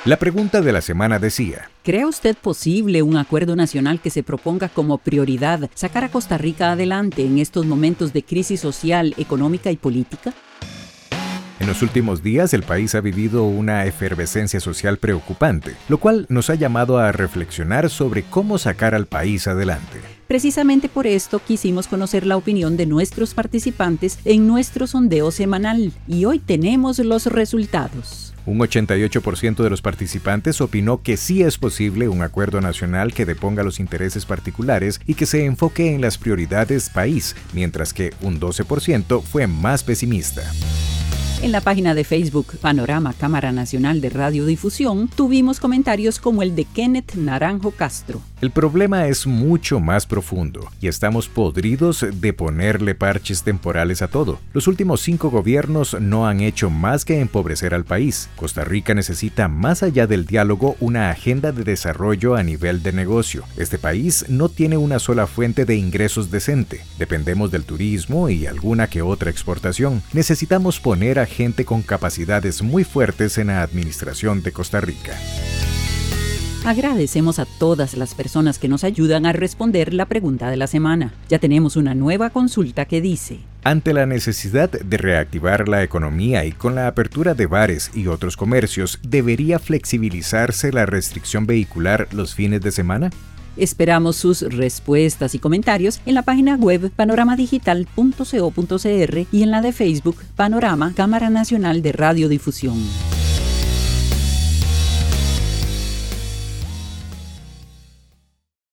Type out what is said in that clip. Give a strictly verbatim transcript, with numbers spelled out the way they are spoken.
La pregunta de la semana decía: ¿cree usted posible un acuerdo nacional que se proponga como prioridad sacar a Costa Rica adelante en estos momentos de crisis social, económica y política? En los últimos días el país ha vivido una efervescencia social preocupante, lo cual nos ha llamado a reflexionar sobre cómo sacar al país adelante. Precisamente por esto quisimos conocer la opinión de nuestros participantes en nuestro sondeo semanal y hoy tenemos los resultados. Un ochenta y ocho por ciento de los participantes opinó que sí es posible un acuerdo nacional que deponga los intereses particulares y que se enfoque en las prioridades país, mientras que un doce por ciento fue más pesimista. En la página de Facebook Panorama Cámara Nacional de Radiodifusión tuvimos comentarios como el de Kenneth Naranjo Castro. El problema es mucho más profundo y estamos podridos de ponerle parches temporales a todo. Los últimos cinco gobiernos no han hecho más que empobrecer al país. Costa Rica necesita, más allá del diálogo, una agenda de desarrollo a nivel de negocio. Este país no tiene una sola fuente de ingresos decente. Dependemos del turismo y alguna que otra exportación. Necesitamos poner a gente con capacidades muy fuertes en la administración de Costa Rica. Agradecemos a todas las personas que nos ayudan a responder la pregunta de la semana. Ya tenemos una nueva consulta que dice: ante la necesidad de reactivar la economía y con la apertura de bares y otros comercios, ¿debería flexibilizarse la restricción vehicular los fines de semana? Esperamos sus respuestas y comentarios en la página web panoramadigital punto co punto cr y en la de Facebook Panorama Cámara Nacional de Radiodifusión.